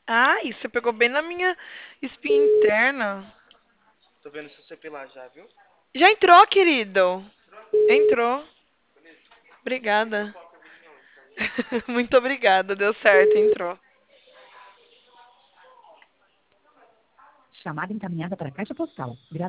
Ai, você pegou bem na minha espinha interna. Tô vendo se você pilar já, viu? Já entrou, querido? Entrou. Obrigada. Muito obrigada, deu certo, entrou. Chamada encaminhada para a caixa postal.